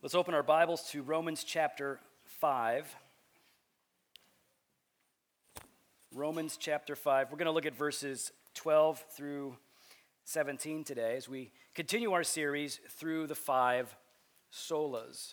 Let's open our Bibles to Romans chapter 5. Romans chapter 5. We're going to look at verses 12 through 17 today as we continue our series through the five solas.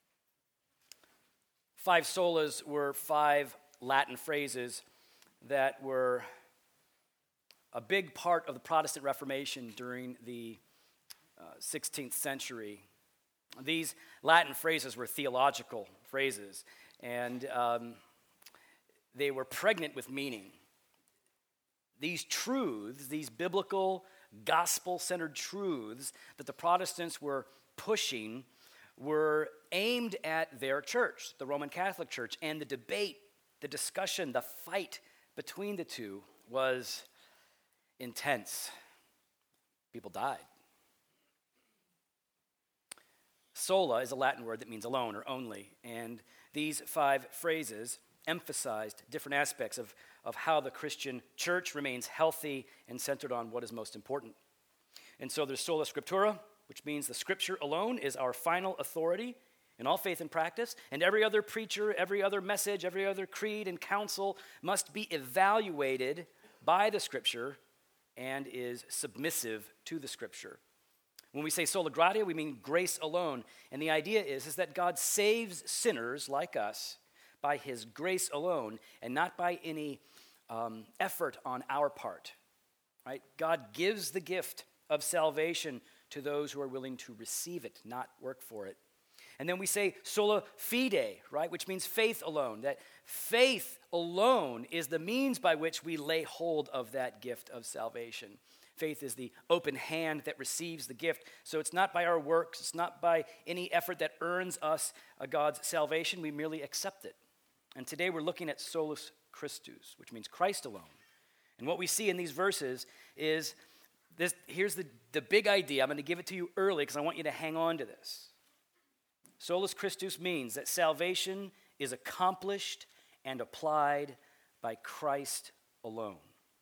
Five solas were five Latin phrases that were a big part of the Protestant Reformation during the 16th century. These Latin phrases were theological phrases, and they were pregnant with meaning. These truths, these biblical, gospel-centered truths that the Protestants were pushing were aimed at their church, the Roman Catholic Church, and the debate, the discussion, the fight between the two was intense. People died. Sola is a Latin word that means alone or only, and these five phrases emphasized different aspects of how the Christian church remains healthy and centered on what is most important. And so there's sola scriptura, which means the scripture alone is our final authority in all faith and practice, and every other preacher, every other message, every other creed and counsel must be evaluated by the scripture and is submissive to the scripture. When we say sola gratia, we mean grace alone. And the idea is that God saves sinners like us by his grace alone and not by any effort on our part. Right? God gives the gift of salvation to those who are willing to receive it, not work for it. And then we say sola fide, right, which means faith alone, that faith alone is the means by which we lay hold of that gift of salvation. Faith is the open hand that receives the gift. So it's not by our works, it's not by any effort that earns us God's salvation. We merely accept it. And today we're looking at solus Christus, which means Christ alone. And what we see in these verses is this. Here's the big idea. I'm going to give it to you early because I want you to hang on to this. Solus Christus means that salvation is accomplished and applied by Christ alone.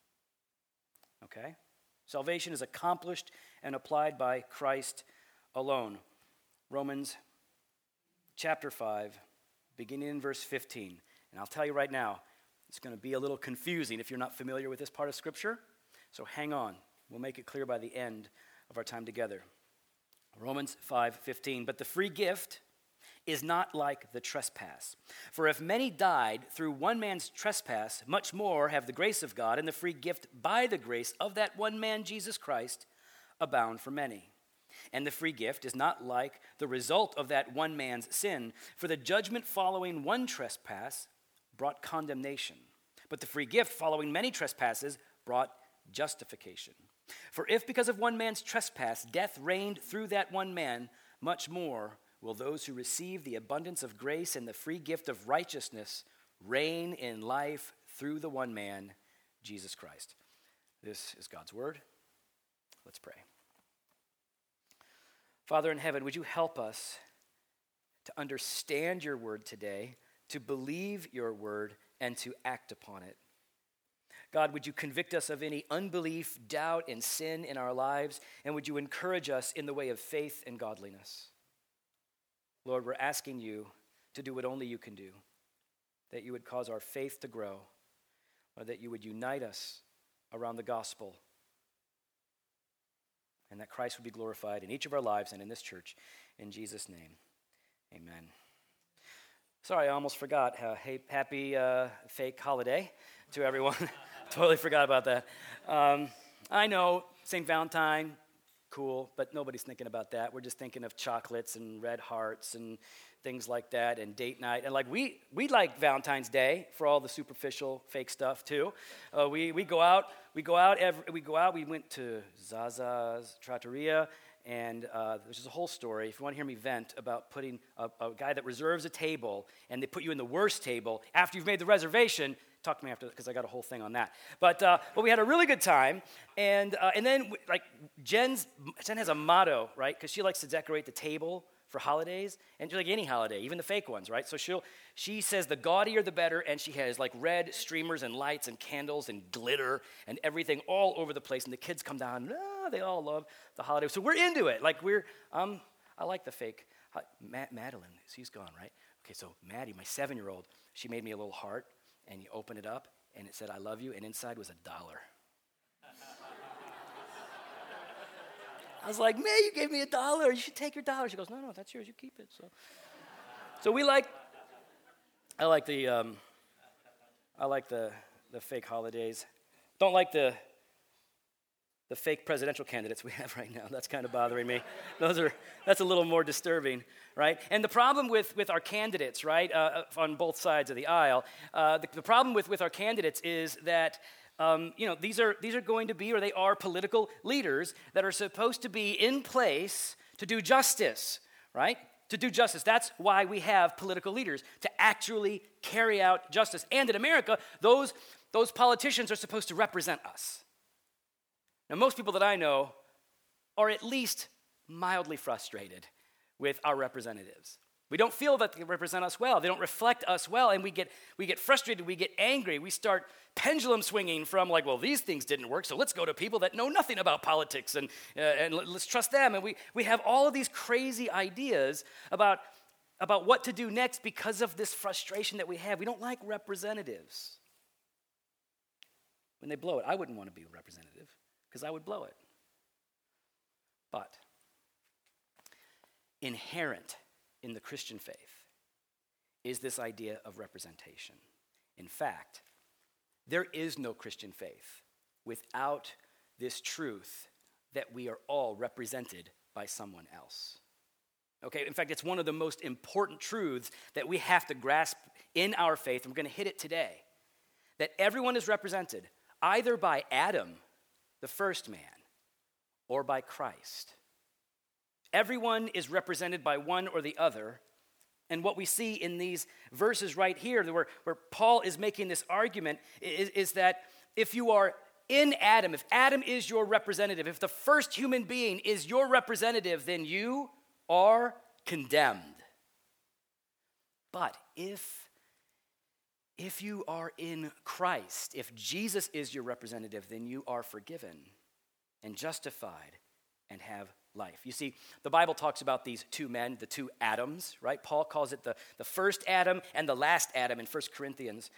Okay? Salvation is accomplished and applied by Christ alone. Romans chapter 5, beginning in verse 15. And I'll tell you right now, it's going to be a little confusing if you're not familiar with this part of Scripture. So hang on. We'll make it clear by the end of our time together. Romans 5:15. But the free gift is not like the trespass. For if many died through one man's trespass, much more have the grace of God and the free gift by the grace of that one man, Jesus Christ, abound for many. And the free gift is not like the result of that one man's sin. For the judgment following one trespass brought condemnation, but the free gift following many trespasses brought justification. For if because of one man's trespass death reigned through that one man, much more will those who receive the abundance of grace and the free gift of righteousness reign in life through the one man, Jesus Christ. This is God's word. Let's pray. Father in heaven, would you help us to understand your word today, to believe your word, and to act upon it? God, would you convict us of any unbelief, doubt, and sin in our lives, and would you encourage us in the way of faith and godliness? Lord, we're asking you to do what only you can do, that you would cause our faith to grow, or that you would unite us around the gospel, and that Christ would be glorified in each of our lives and in this church. In Jesus' name, amen. Sorry, I almost forgot. Happy fake holiday to everyone. Totally forgot about that. I know, St. Valentine, cool, but nobody's thinking about that. We're just thinking of chocolates and red hearts and things like that, and date night. And like we like Valentine's Day for all the superficial fake stuff too. We go out. We went to Zaza's Trattoria, and there's just a whole story. If you want to hear me vent about putting a guy that reserves a table, and they put you in the worst table after you've made the reservation. Talk to me after, because I got a whole thing on that. But we had a really good time, and then like Jen has a motto, right? Because she likes to decorate the table for holidays, and like any holiday, even the fake ones, right? So she says the gaudier the better, and she has like red streamers and lights and candles and glitter and everything all over the place, and the kids come down, they all love the holiday. So we're into it. Like I like the fake Hi, Madeline, she's gone, right? Okay, so Maddie, my 7-year-old, she made me a little heart, and you open it up, and it said, I love you, and inside was $1. I was like, man, you gave me $1. You should take your $1. She goes, no, that's yours. You keep it. So I like the fake holidays. Don't like the fake presidential candidates we have right now. That's kind of bothering me. That's a little more disturbing, right? And the problem with our candidates, right, on both sides of the aisle, the problem with our candidates is that these are going to be, or they are, political leaders that are supposed to be in place to do justice, right? To do justice. That's why we have political leaders, to actually carry out justice. And in America, those politicians are supposed to represent us. Now, most people that I know are at least mildly frustrated with our representatives. We don't feel that they represent us well. They don't reflect us well, and we get frustrated, we get angry. We start pendulum swinging from like, well, these things didn't work, so let's go to people that know nothing about politics, and let's trust them. And we have all of these crazy ideas about what to do next because of this frustration that we have. We don't like representatives. When they blow it, I wouldn't want to be a representative because I would blow it. But inherent in the Christian faith is this idea of representation. In fact, there is no Christian faith without this truth that we are all represented by someone else. Okay, in fact, it's one of the most important truths that we have to grasp in our faith, and we're going to hit it today, that everyone is represented either by Adam, the first man, or by Christ. Everyone is represented by one or the other. And what we see in these verses right here, where Paul is making this argument, is that if you are in Adam, if Adam is your representative, if the first human being is your representative, then you are condemned. But if you are in Christ, if Jesus is your representative, then you are forgiven and justified and have life. You see, the Bible talks about these two men, the two Adams, right? Paul calls it the first Adam and the last Adam in 1 Corinthians.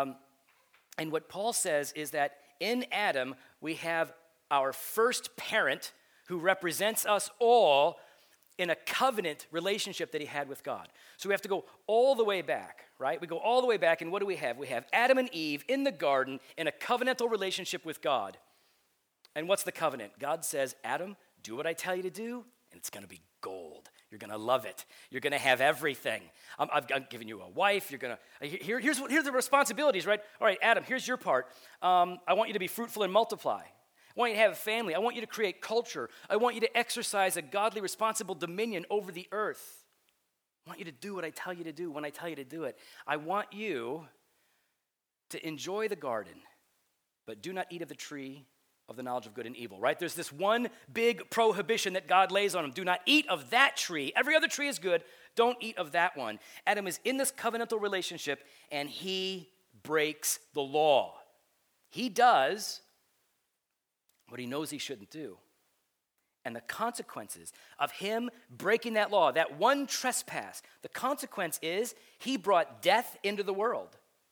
And what Paul says is that in Adam, we have our first parent who represents us all in a covenant relationship that he had with God. So we have to go all the way back, right? We go all the way back, and what do we have? We have Adam and Eve in the garden in a covenantal relationship with God. And what's the covenant? God says, Adam, do what I tell you to do, and it's going to be gold. You're going to love it. You're going to have everything. I've given you a wife. You're going to. Here's the responsibilities, right? All right, Adam, here's your part. I want you to be fruitful and multiply. I want you to have a family. I want you to create culture. I want you to exercise a godly, responsible dominion over the earth. I want you to do what I tell you to do when I tell you to do it. I want you to enjoy the garden, but do not eat of the tree of the knowledge of good and evil, right? There's this one big prohibition that God lays on them. Do not eat of that tree. Every other tree is good. Don't eat of that one. Adam is in this covenantal relationship, and he breaks the law. He does what he knows he shouldn't do. And the consequences of him breaking that law, that one trespass, the consequence is he brought death into the world.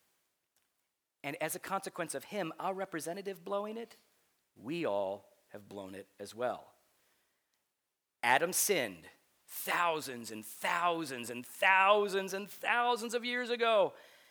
And as a consequence of him, our representative blowing it, we all have blown it as well. Adam sinned thousands and thousands and thousands and thousands of years ago.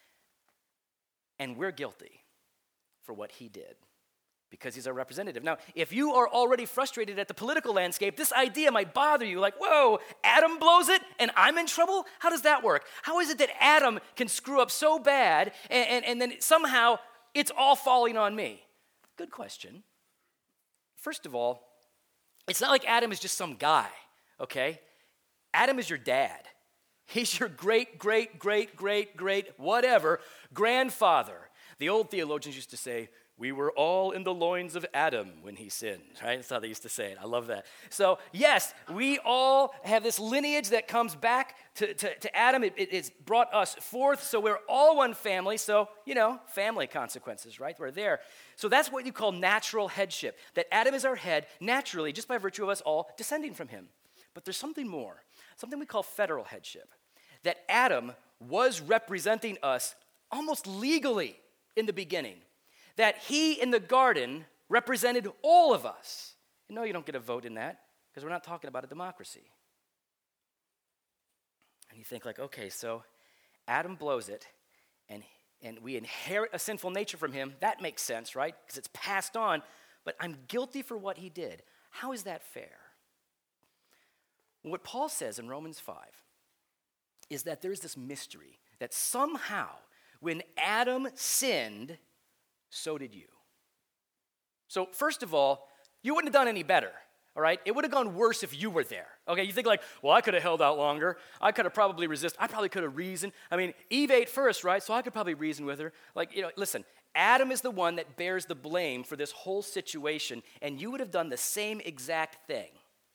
And we're guilty for what he did, because he's our representative. Now, if you are already frustrated at the political landscape, this idea might bother you, like, whoa, Adam blows it and I'm in trouble? How does that work? How is it that Adam can screw up so bad and then somehow it's all falling on me? Good question. First of all, it's not like Adam is just some guy, okay? Adam is your dad. He's your great, great, great, great, great, whatever, grandfather. The old theologians used to say, we were all in the loins of Adam when he sinned, right? That's how they used to say it. I love that. So, yes, we all have this lineage that comes back to Adam. It's brought us forth, so we're all one family. So, family consequences, right? We're there. So that's what you call natural headship, that Adam is our head naturally just by virtue of us all descending from him. But there's something more. something we call federal headship. That Adam was representing us almost legally in the beginning. That he in the garden represented all of us. You know you don't get a vote in that because we're not talking about a democracy. And you think like, okay, so Adam blows it and we inherit a sinful nature from him. That makes sense, right? Because it's passed on. But I'm guilty for what he did. How is that fair? What Paul says in Romans 5 is that there's this mystery that somehow when Adam sinned, so did you. So first of all, you wouldn't have done any better, all right? It would have gone worse if you were there, okay? You think like, well, I could have held out longer. I could have probably resisted. I probably could have reasoned. I mean, Eve ate first, right? So I could probably reason with her. Like, listen, Adam is the one that bears the blame for this whole situation, and you would have done the same exact thing.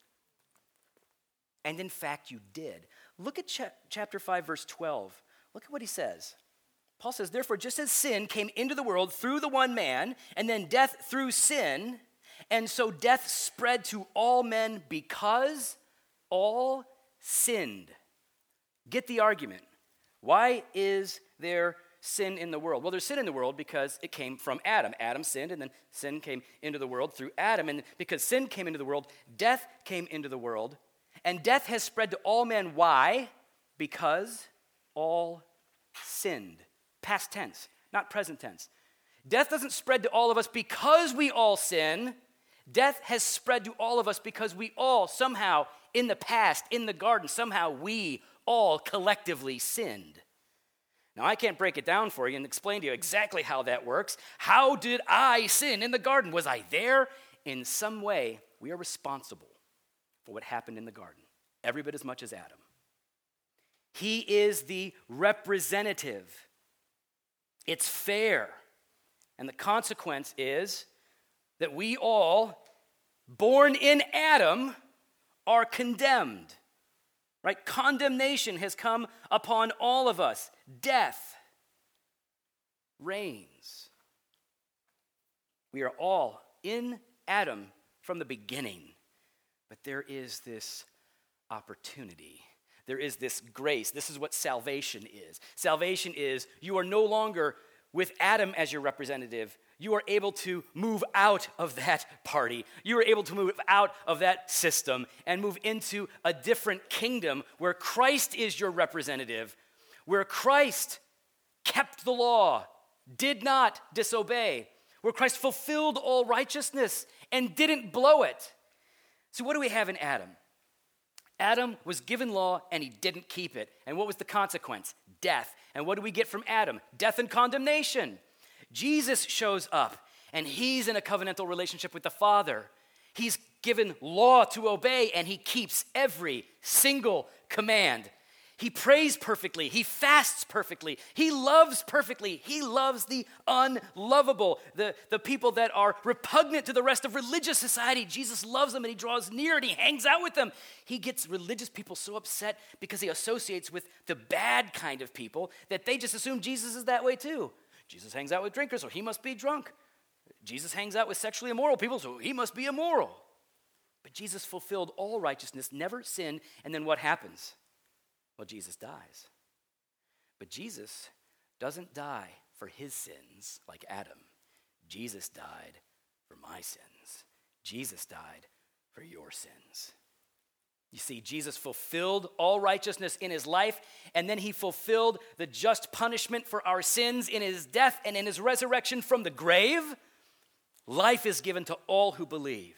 And in fact, you did. Look at chapter 5, verse 12. Look at what he says. Paul says, therefore, just as sin came into the world through the one man, and then death through sin, and so death spread to all men because all sinned. Get the argument. Why is there sin in the world? Well, there's sin in the world because it came from Adam. Adam sinned, and then sin came into the world through Adam. And because sin came into the world, death came into the world. And death has spread to all men. Why? Because all sinned. Past tense, not present tense. Death doesn't spread to all of us because we all sin. Death has spread to all of us because we all somehow, in the past, in the garden, somehow we all collectively sinned. Now, I can't break it down for you and explain to you exactly how that works. How did I sin in the garden? Was I there? In some way, we are responsible for what happened in the garden, every bit as much as Adam. He is the representative. It's fair. And the consequence is that we all, born in Adam, are condemned. Right? Condemnation has come upon all of us. Death reigns. We are all in Adam from the beginning. But there is this opportunity. There is this grace. This is what salvation is. Salvation is you are no longer with Adam as your representative. You are able to move out of that party. You are able to move out of that system and move into a different kingdom where Christ is your representative, where Christ kept the law, did not disobey, where Christ fulfilled all righteousness and didn't blow it. So what do we have in Adam? Adam was given law and he didn't keep it. And what was the consequence? Death. And what do we get from Adam? Death and condemnation. Jesus shows up and he's in a covenantal relationship with the Father. He's given law to obey and he keeps every single command. He prays perfectly. He fasts perfectly. He loves perfectly. He loves the unlovable, the people that are repugnant to the rest of religious society. Jesus loves them and he draws near and he hangs out with them. He gets religious people so upset because he associates with the bad kind of people that they just assume Jesus is that way too. Jesus hangs out with drinkers, so he must be drunk. Jesus hangs out with sexually immoral people, so he must be immoral. But Jesus fulfilled all righteousness, never sinned, and then what happens? Well, Jesus dies. But Jesus doesn't die for his sins like Adam. Jesus died for my sins. Jesus died for your sins. You see, Jesus fulfilled all righteousness in his life, and then he fulfilled the just punishment for our sins in his death and in his resurrection from the grave. Life is given to all who believe.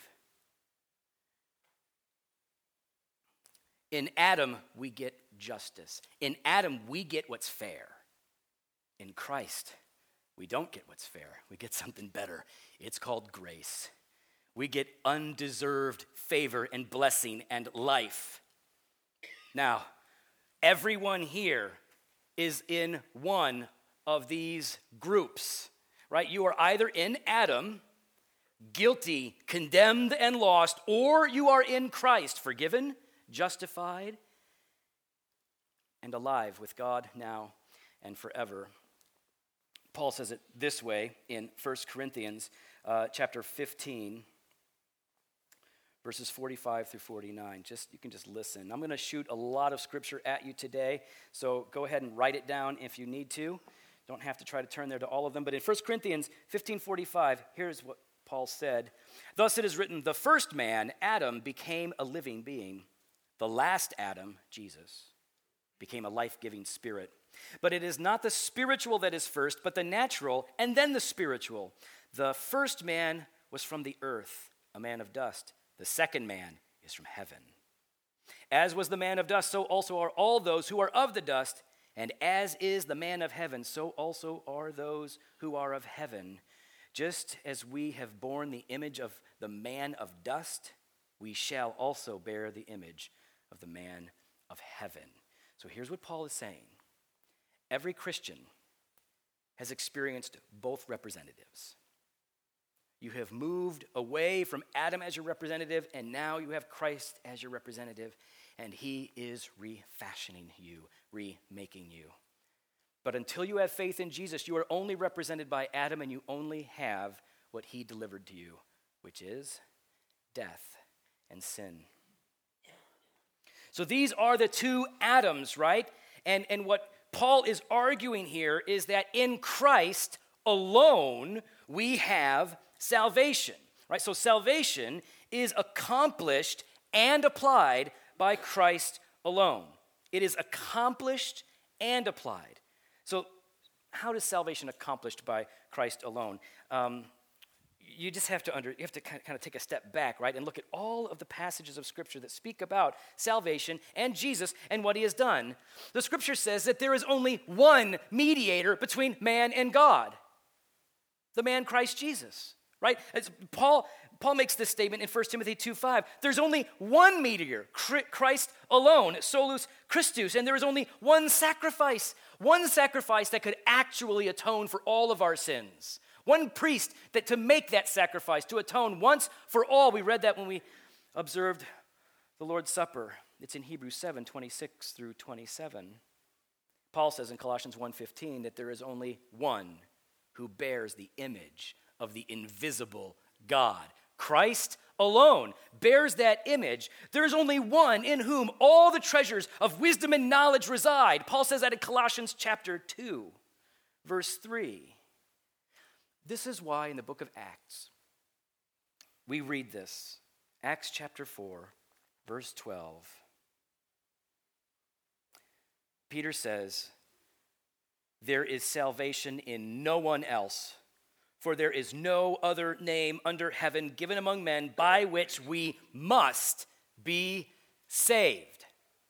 In Adam, we get justice. In Adam, we get what's fair. In Christ, we don't get what's fair. We get something better. It's called grace. We get undeserved favor and blessing and life. Now, everyone here is in one of these groups, right? You are either in Adam, guilty, condemned, and lost, or you are in Christ, forgiven, justified, and alive with God now and forever. Paul says it this way in 1 Corinthians chapter 15, verses 45 through 49. You can just listen. I'm going to shoot a lot of scripture at you today, so go ahead and write it down if you need to. Don't have to try to turn there to all of them. But in 1 Corinthians 15:45, here's what Paul said. Thus it is written, the first man, Adam, became a living being. The last Adam, Jesus, became a life-giving spirit. But it is not the spiritual that is first, but the natural, and then the spiritual. The first man was from the earth, a man of dust. The second man is from heaven. As was the man of dust, so also are all those who are of the dust. And as is the man of heaven, so also are those who are of heaven. Just as we have borne the image of the man of dust, we shall also bear the image of the man of heaven. So here's what Paul is saying. Every Christian has experienced both representatives. You have moved away from Adam as your representative, and now you have Christ as your representative, and he is refashioning you, remaking you. But until you have faith in Jesus, you are only represented by Adam, and you only have what he delivered to you, which is death and sin. So these are the two Adams, right? And what Paul is arguing here is that in Christ alone we have salvation, right? So salvation is accomplished and applied by Christ alone. It is accomplished and applied. So how is salvation accomplished by Christ alone? You just have to kind of take a step back, right, and look at all of the passages of Scripture that speak about salvation and Jesus and what he has done. The Scripture says that there is only one mediator between man and God, the man Christ Jesus, right? Paul makes this statement in 1 Timothy 2:5. There's only one mediator, Christ alone, solus Christus, and there is only one sacrifice that could actually atone for all of our sins. One priest that to make that sacrifice, to atone once for all. We read that when we observed the Lord's Supper. It's in Hebrews 7:26 through 27. Paul says in Colossians 1:15 that there is only one who bears the image of the invisible God. Christ alone bears that image. There is only one in whom all the treasures of wisdom and knowledge reside. Paul says that in Colossians chapter 2, verse 3. This is why in the book of Acts, we read this. Acts chapter 4, verse 12. Peter says, there is salvation in no one else, for there is no other name under heaven given among men by which we must be saved.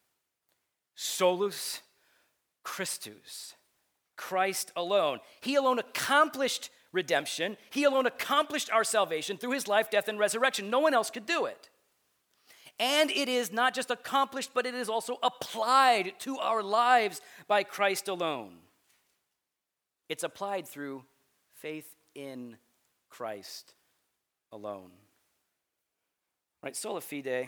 Solus Christus, Christ alone. He alone accomplished redemption. He alone accomplished our salvation through his life, death, and resurrection. No one else could do it. And it is not just accomplished, but it is also applied to our lives by Christ alone. It's applied through faith in Christ alone. Right, sola fide.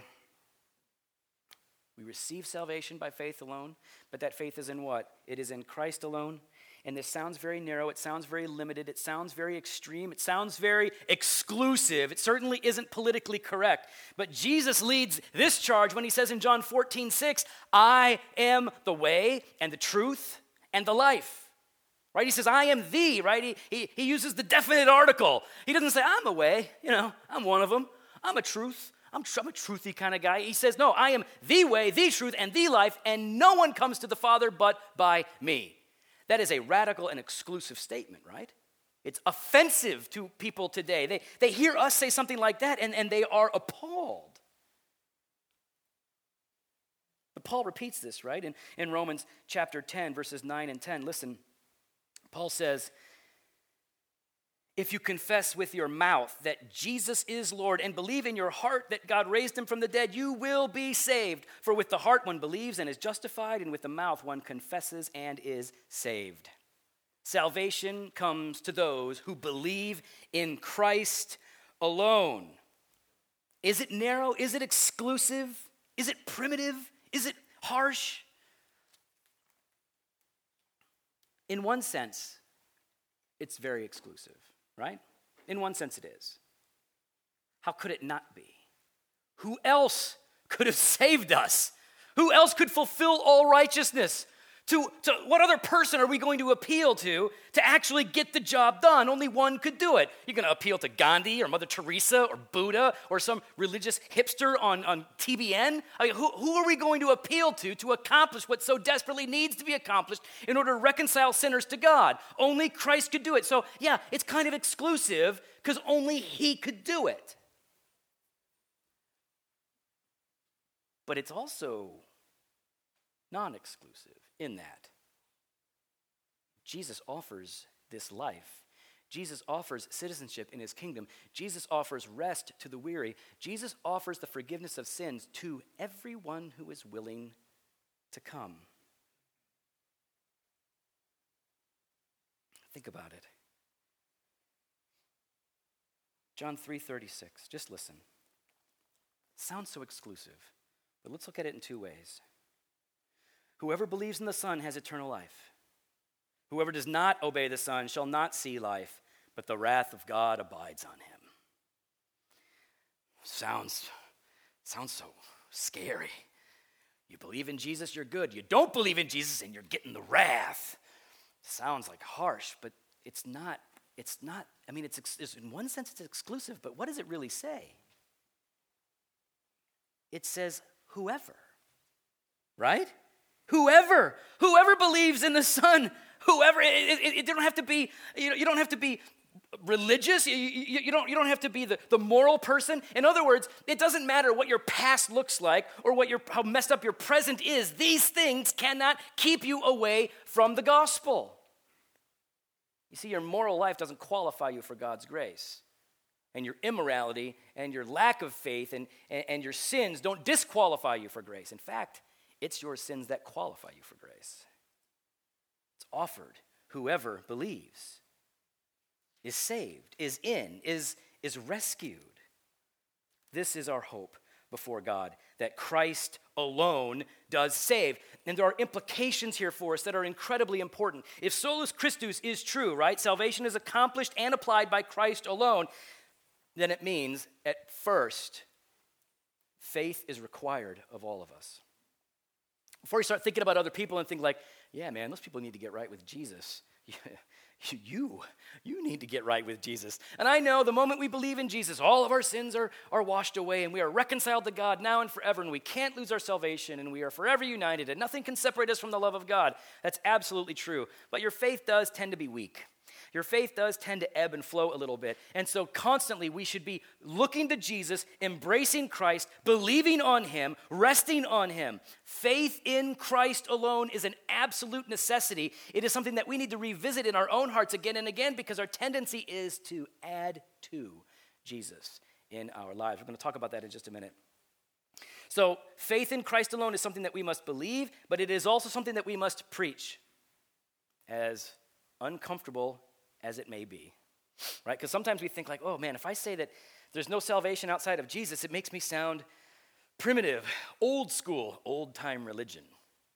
We receive salvation by faith alone, but that faith is in what? It is in Christ alone. And this sounds very narrow, it sounds very limited, it sounds very extreme, it sounds very exclusive. It certainly isn't politically correct. But Jesus leads this charge when he says in John 14:6, I am the way and the truth and the life. Right? He says, I am the, right? He uses the definite article. He doesn't say, I'm a way, I'm one of them. I'm a truth. I'm a truthy kind of guy. He says, no, I am the way, the truth, and the life, and no one comes to the Father but by me. That is a radical and exclusive statement, right? It's offensive to people today. They hear us say something like that, and they are appalled. But Paul repeats this, right? In Romans chapter 10, verses 9 and 10. Listen, Paul says, if you confess with your mouth that Jesus is Lord and believe in your heart that God raised him from the dead, you will be saved. For with the heart one believes and is justified, and with the mouth one confesses and is saved. Salvation comes to those who believe in Christ alone. Is it narrow? Is it exclusive? Is it primitive? Is it harsh? In one sense, it's very exclusive. Right? In one sense it is. How could it not be? Who else could have saved us? Who else could fulfill all righteousness? To what other person are we going to appeal to actually get the job done? Only one could do it. You're going to appeal to Gandhi or Mother Teresa or Buddha or some religious hipster on TBN? I mean, who are we going to appeal to accomplish what so desperately needs to be accomplished in order to reconcile sinners to God? Only Christ could do it. So yeah, it's kind of exclusive because only he could do it. But it's also non-exclusive in that Jesus offers this life. Jesus offers citizenship in his kingdom. Jesus offers rest to the weary. Jesus offers the forgiveness of sins to everyone who is willing to come. Think about it. John 3:36, just listen. Sounds so exclusive, but let's look at it in two ways. Whoever believes in the Son has eternal life. Whoever does not obey the Son shall not see life, but the wrath of God abides on him. Sounds so scary. You believe in Jesus, you're good. You don't believe in Jesus, and you're getting the wrath. Sounds like harsh, but it's not. I mean, it's in one sense it's exclusive, but what does it really say? It says whoever, right? Whoever believes in the Son, whoever. It don't have to be. You don't have to be religious. You don't have to be the moral person. In other words, it doesn't matter what your past looks like or how messed up your present is. These things cannot keep you away from the gospel. You see, your moral life doesn't qualify you for God's grace. And your immorality and your lack of faith and your sins don't disqualify you for grace. In fact, it's your sins that qualify you for grace. It's offered. Whoever believes is saved, is rescued. This is our hope before God, that Christ alone does save. And there are implications here for us that are incredibly important. If solus Christus is true, right, salvation is accomplished and applied by Christ alone, then it means, at first, faith is required of all of us. Before you start thinking about other people and think like, yeah, man, those people need to get right with Jesus. You need to get right with Jesus. And I know the moment we believe in Jesus, all of our sins are washed away and we are reconciled to God now and forever, and we can't lose our salvation, and we are forever united, and nothing can separate us from the love of God. That's absolutely true. But your faith does tend to be weak. Your faith does tend to ebb and flow a little bit. And so constantly we should be looking to Jesus, embracing Christ, believing on him, resting on him. Faith in Christ alone is an absolute necessity. It is something that we need to revisit in our own hearts again and again, because our tendency is to add to Jesus in our lives. We're going to talk about that in just a minute. So faith in Christ alone is something that we must believe, but it is also something that we must preach, as uncomfortable as it may be, right? Because sometimes we think like, oh man, if I say that there's no salvation outside of Jesus, it makes me sound primitive, old school, old-time religion.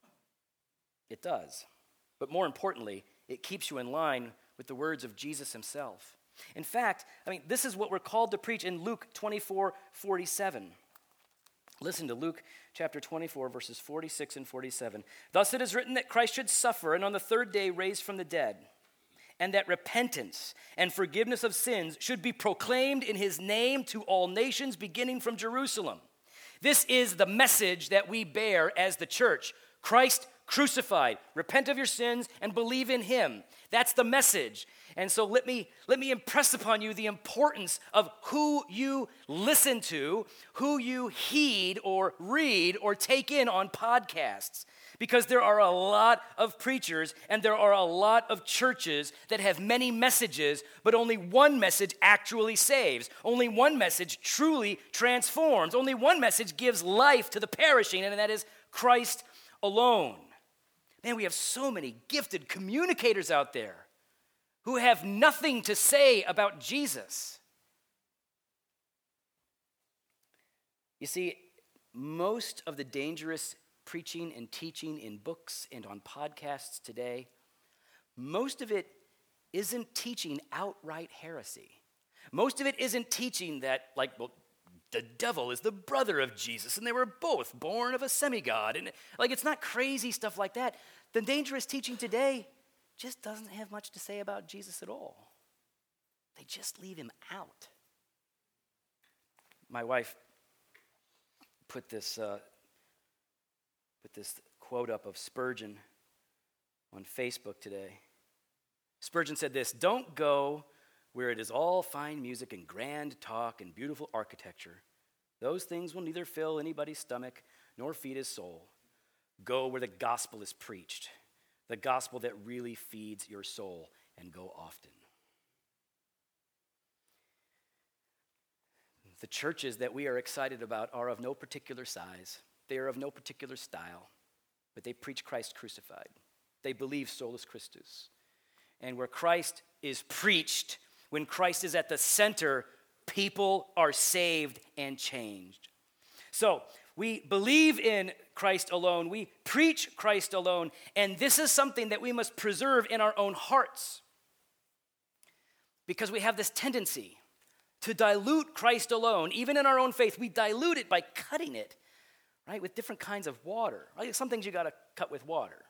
It does. But more importantly, it keeps you in line with the words of Jesus himself. In fact, this is what we're called to preach in Luke 24:47. Listen to Luke chapter 24, verses 46 and 47. Thus it is written that Christ should suffer and on the third day raise from the dead, and that repentance and forgiveness of sins should be proclaimed in his name to all nations, beginning from Jerusalem. This is the message that we bear as the church. Christ crucified. Repent of your sins and believe in him. That's the message. And so let me impress upon you the importance of who you listen to, who you heed or read or take in on podcasts. Because there are a lot of preachers and there are a lot of churches that have many messages, but only one message actually saves. Only one message truly transforms. Only one message gives life to the perishing, and that is Christ alone. Man, we have so many gifted communicators out there who have nothing to say about Jesus. You see, most of the dangerous preaching and teaching in books and on podcasts today, most of it isn't teaching outright heresy. Most of it isn't teaching that, the devil is the brother of Jesus, and they were both born of a semigod. And it's not crazy stuff like that. The dangerous teaching today just doesn't have much to say about Jesus at all. They just leave him out. My wife put this quote up of Spurgeon on Facebook today. Spurgeon said this: "Don't go where it is all fine music and grand talk and beautiful architecture. Those things will neither fill anybody's stomach nor feed his soul. Go where the gospel is preached, the gospel that really feeds your soul, and go often." The churches that we are excited about are of no particular size. They are of no particular style, but they preach Christ crucified. They believe solus Christus. And where Christ is preached, when Christ is at the center, people are saved and changed. So, we believe in Christ alone. We preach Christ alone. And this is something that we must preserve in our own hearts. Because we have this tendency to dilute Christ alone. Even in our own faith, we dilute it by cutting it, right, with different kinds of water. Like some things you got to cut with water.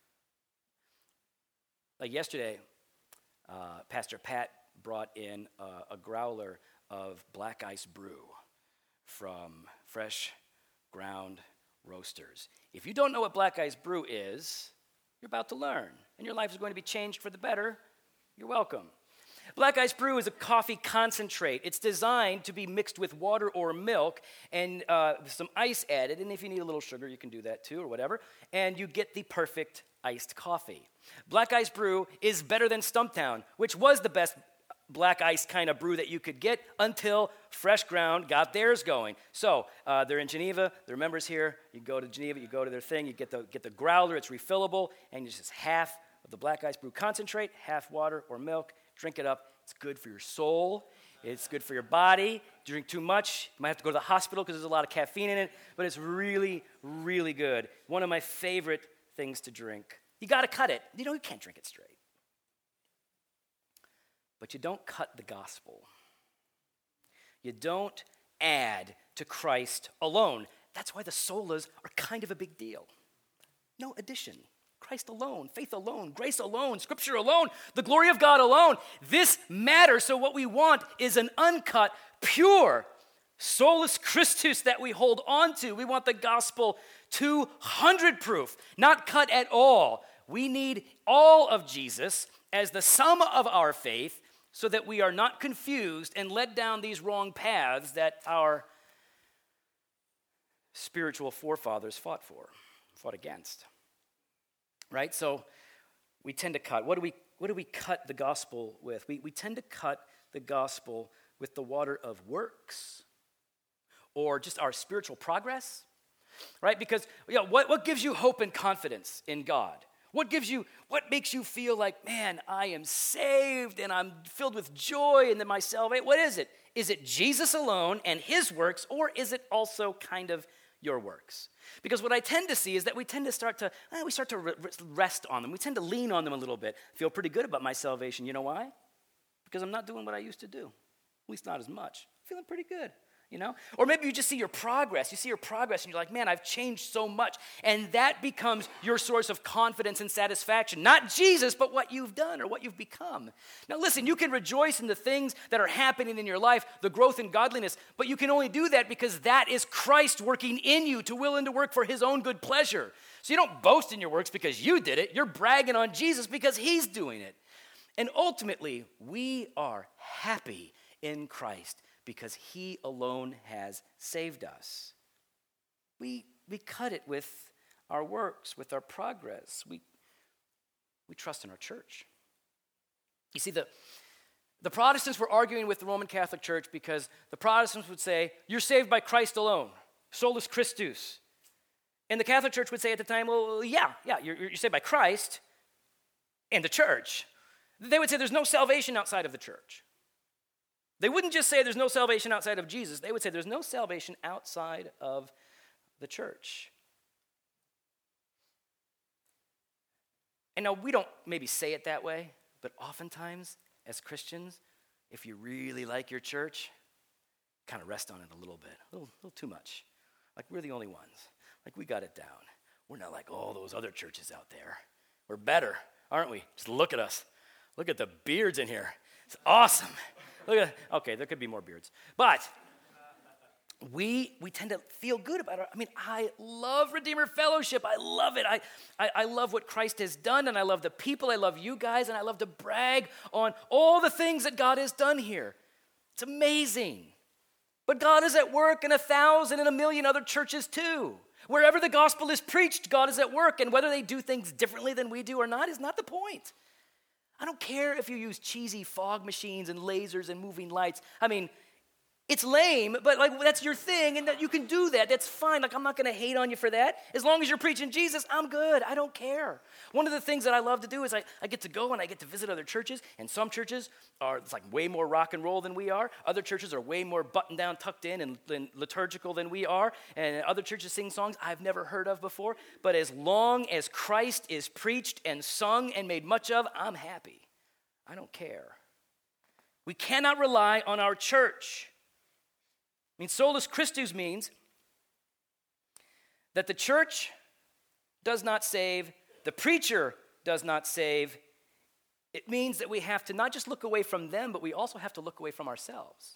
Like yesterday, Pastor Pat brought in a growler of Black Ice Brew from Fresh Ground Roasters. If you don't know what Black Ice Brew is, you're about to learn, and your life is going to be changed for the better. You're welcome. Black Ice Brew is a coffee concentrate. It's designed to be mixed with water or milk and with some ice added. And if you need a little sugar, you can do that too or whatever. And you get the perfect iced coffee. Black Ice Brew is better than Stumptown, which was the best black ice kind of brew that you could get until Fresh Ground got theirs going. So they're in Geneva. They're members here. You go to Geneva. You go to their thing. You get the growler. It's refillable. And it's just half of the Black Ice Brew concentrate, half water or milk. Drink it up. It's good for your soul. It's good for your body. Drink too much, you might have to go to the hospital because there's a lot of caffeine in it, but it's really, really good. One of my favorite things to drink. You got to cut it. You can't drink it straight. But you don't cut the gospel. You don't add to Christ alone. That's why the solas are kind of a big deal. No addition. Christ alone, faith alone, grace alone, Scripture alone, the glory of God alone. This matters. So what we want is an uncut, pure, solus Christus that we hold on to. We want the gospel 200 proof, not cut at all. We need all of Jesus as the sum of our faith so that we are not confused and led down these wrong paths that our spiritual forefathers fought against. Right? So we tend to cut. What do we cut the gospel with? We tend to cut the gospel with the water of works or just our spiritual progress. Right? Because what gives you hope and confidence in God? What makes you feel like, man, I am saved and I'm filled with joy and then my salvation? What is it? Is it Jesus alone and his works, or is it also kind of your works? Because what I tend to see is that we tend to start to rest on them. We tend to lean on them a little bit. I feel pretty good about my salvation. You know why? Because I'm not doing what I used to do. At least not as much. Feeling pretty good, Or maybe you just see your progress. You see your progress and you're like, man, I've changed so much. And that becomes your source of confidence and satisfaction. Not Jesus, but what you've done or what you've become. Now listen, you can rejoice in the things that are happening in your life, the growth in godliness, but you can only do that because that is Christ working in you to will and to work for his own good pleasure. So you don't boast in your works because you did it. You're bragging on Jesus because he's doing it. And ultimately, we are happy in Christ because he alone has saved us. We cut it with our works, with our progress. We trust in our church. You see, the Protestants were arguing with the Roman Catholic Church because the Protestants would say, you're saved by Christ alone, solus Christus. And the Catholic Church would say at the time, well, yeah, you're saved by Christ and the church. They would say there's no salvation outside of the church. They wouldn't just say there's no salvation outside of Jesus. They would say there's no salvation outside of the church. And now we don't maybe say it that way, but oftentimes as Christians, if you really like your church, kind of rest on it a little bit, a little too much. Like we're the only ones. Like we got it down. We're not like all those other churches out there. We're better, aren't we? Just look at us. Look at the beards in here. It's awesome. Okay, there could be more beards. But we tend to feel good about it. I mean, I love Redeemer Fellowship. I love it. I love what Christ has done, and I love the people. I love you guys, and I love to brag on all the things that God has done here. It's amazing. But God is at work in 1,000 and 1,000,000 other churches too. Wherever the gospel is preached, God is at work, and whether they do things differently than we do or not is not the point. I don't care if you use cheesy fog machines and lasers and moving lights. I mean, it's lame, but like that's your thing, and that you can do that. That's fine. Like I'm not going to hate on you for that. As long as you're preaching Jesus, I'm good. I don't care. One of the things that I love to do is I get to go and I get to visit other churches, and some churches are it's like way more rock and roll than we are. Other churches are way more buttoned down, tucked in, and liturgical than we are. And other churches sing songs I've never heard of before. But as long as Christ is preached and sung and made much of, I'm happy. I don't care. We cannot rely on our church. I mean, solus Christus means that the church does not save, the preacher does not save. It means that we have to not just look away from them, but we also have to look away from ourselves.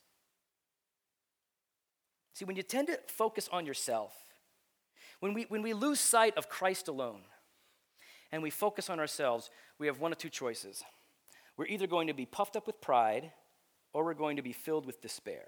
See, when you tend to focus on yourself, when we lose sight of Christ alone, and we focus on ourselves, we have one of two choices. We're either going to be puffed up with pride, or we're going to be filled with despair.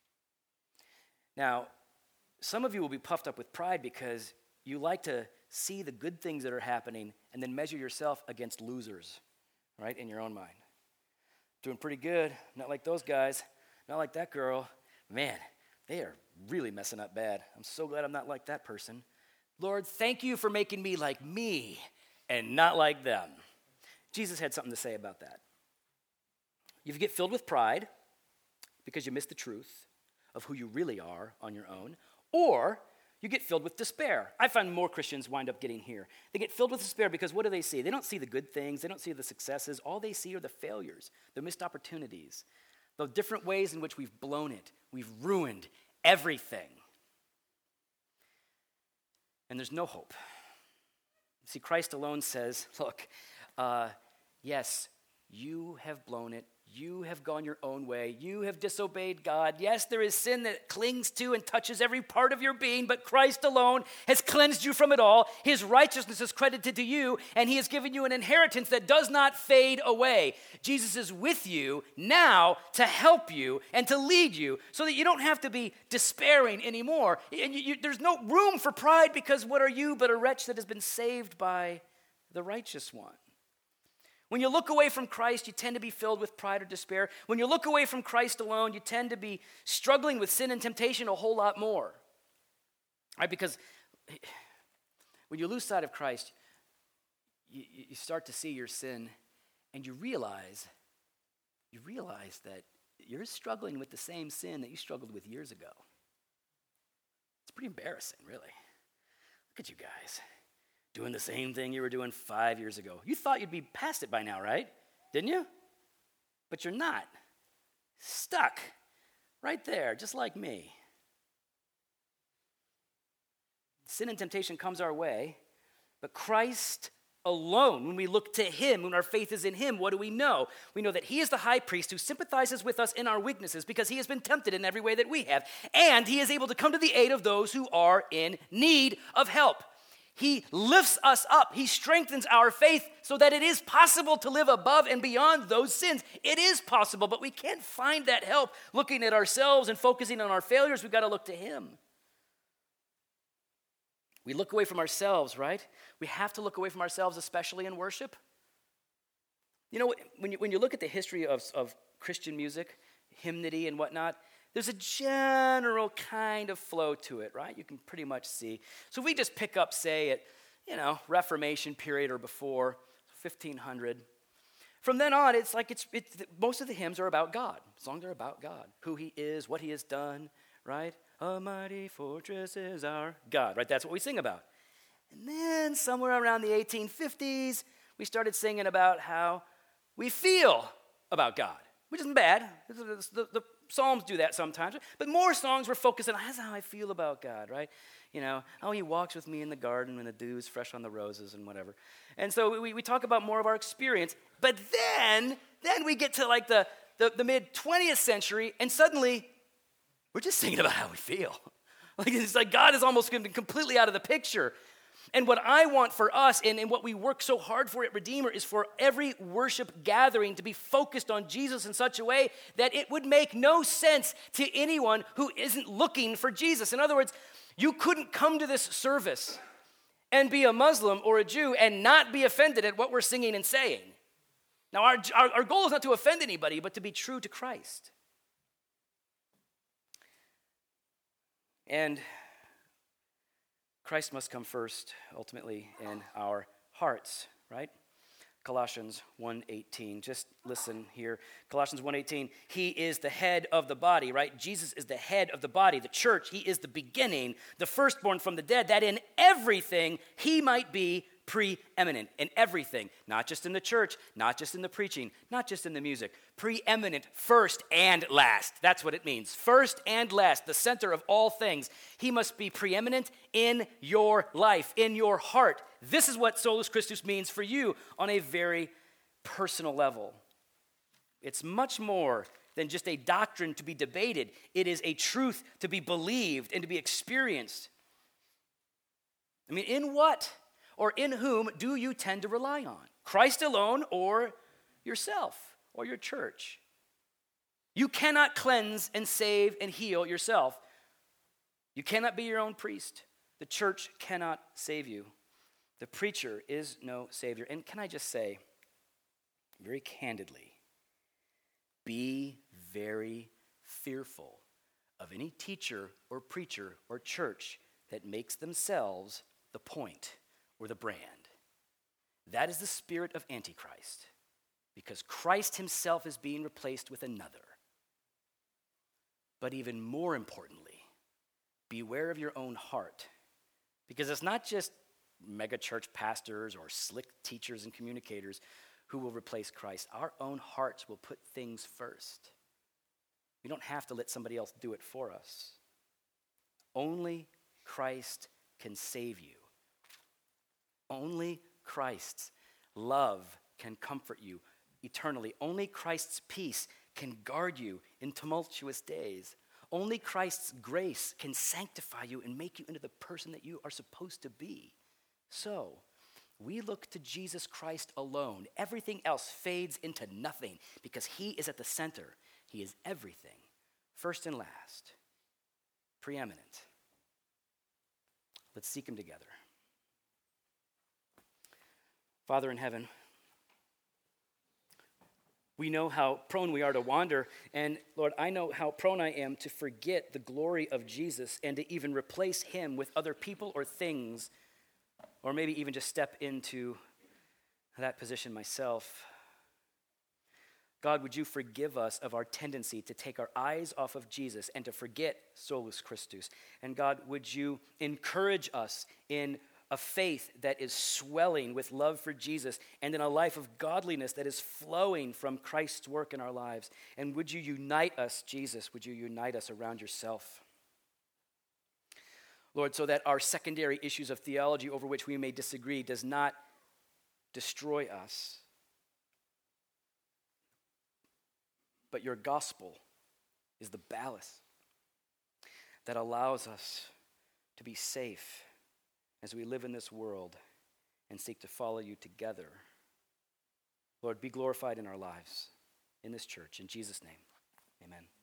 Now, some of you will be puffed up with pride because you like to see the good things that are happening and then measure yourself against losers, right, in your own mind. Doing pretty good, not like those guys, not like that girl. Man, they are really messing up bad. I'm so glad I'm not like that person. Lord, thank you for making me like me and not like them. Jesus had something to say about that. You get filled with pride because you miss the truth of who you really are on your own, or you get filled with despair. I find more Christians wind up getting here. They get filled with despair because what do they see? They don't see the good things. They don't see the successes. All they see are the failures, the missed opportunities, the different ways in which we've blown it. We've ruined everything. And there's no hope. See, Christ alone says, look, yes, you have blown it. You have gone your own way. You have disobeyed God. Yes, there is sin that clings to and touches every part of your being, but Christ alone has cleansed you from it all. His righteousness is credited to you, and he has given you an inheritance that does not fade away. Jesus is with you now to help you and to lead you so that you don't have to be despairing anymore. And there's no room for pride because what are you but a wretch that has been saved by the righteous one? When you look away from Christ, you tend to be filled with pride or despair. When you look away from Christ alone, you tend to be struggling with sin and temptation a whole lot more. Right? Because when you lose sight of Christ, you start to see your sin, and you realize that you're struggling with the same sin that you struggled with years ago. It's pretty embarrassing, really. Look at you guys. Doing the same thing you were doing 5 years ago. You thought you'd be past it by now, right? Didn't you? But you're not. Stuck right there, just like me. Sin and temptation comes our way, but Christ alone, when we look to him, when our faith is in him, what do we know? We know that he is the high priest who sympathizes with us in our weaknesses because he has been tempted in every way that we have, and he is able to come to the aid of those who are in need of help. He lifts us up. He strengthens our faith so that it is possible to live above and beyond those sins. It is possible, but we can't find that help looking at ourselves and focusing on our failures. We've got to look to him. We look away from ourselves, right? We have to look away from ourselves, especially in worship. You know, when you look at the history of Christian music, hymnody and whatnot, there's a general kind of flow to it, right? You can pretty much see. So if we just pick up, say, at, Reformation period or before, 1500. From then on, it's most of the hymns are about God. Songs are about God, who he is, what he has done, right? A mighty fortress is our God, right? That's what we sing about. And then somewhere around the 1850s, we started singing about how we feel about God, which isn't bad. Psalms do that sometimes, but more songs we're focusing on, that's how I feel about God, right? Oh, he walks with me in the garden when the dew is fresh on the roses and whatever. And so we talk about more of our experience, but then we get to like the mid-20th century, and suddenly we're just singing about how we feel. It's like God is almost completely out of the picture. And what I want for us, and what we work so hard for at Redeemer, is for every worship gathering to be focused on Jesus in such a way that it would make no sense to anyone who isn't looking for Jesus. In other words, you couldn't come to this service and be a Muslim or a Jew and not be offended at what we're singing and saying. Now, our goal is not to offend anybody, but to be true to Christ. And Christ must come first, ultimately, in our hearts, right? Colossians 1:18. Just listen here. Colossians 1:18. He is the head of the body, right? Jesus is the head of the body, the church. He is the beginning, the firstborn from the dead, that in everything he might be preeminent. In everything, not just in the church, not just in the preaching, not just in the music. Preeminent, first and last. That's what it means. First and last, the center of all things. He must be preeminent in your life, in your heart. This is what Solus Christus means for you on a very personal level. It's much more than just a doctrine to be debated. It is a truth to be believed and to be experienced. I mean, in what or in whom do you tend to rely on? Christ alone or yourself or your church? You cannot cleanse and save and heal yourself. You cannot be your own priest. The church cannot save you. The preacher is no savior. And can I just say, very candidly, be very fearful of any teacher or preacher or church that makes themselves the point or the brand. That is the spirit of Antichrist, because Christ himself is being replaced with another. But even more importantly, beware of your own heart, because it's not just mega church pastors or slick teachers and communicators who will replace Christ. Our own hearts will put things first. We don't have to let somebody else do it for us. Only Christ can save you. Only Christ's love can comfort you eternally. Only Christ's peace can guard you in tumultuous days. Only Christ's grace can sanctify you and make you into the person that you are supposed to be. So, we look to Jesus Christ alone. Everything else fades into nothing because he is at the center. He is everything, first and last, preeminent. Let's seek him together. Father in heaven, we know how prone we are to wander, and Lord, I know how prone I am to forget the glory of Jesus and to even replace him with other people or things, or maybe even just step into that position myself. God, would you forgive us of our tendency to take our eyes off of Jesus and to forget Solus Christus? And God, would you encourage us in a faith that is swelling with love for Jesus and in a life of godliness that is flowing from Christ's work in our lives? And would you unite us, Jesus? Would you unite us around yourself? Lord, so that our secondary issues of theology over which we may disagree does not destroy us, but your gospel is the ballast that allows us to be safe as we live in this world and seek to follow you together. Lord, be glorified in our lives, in this church. In Jesus' name, amen.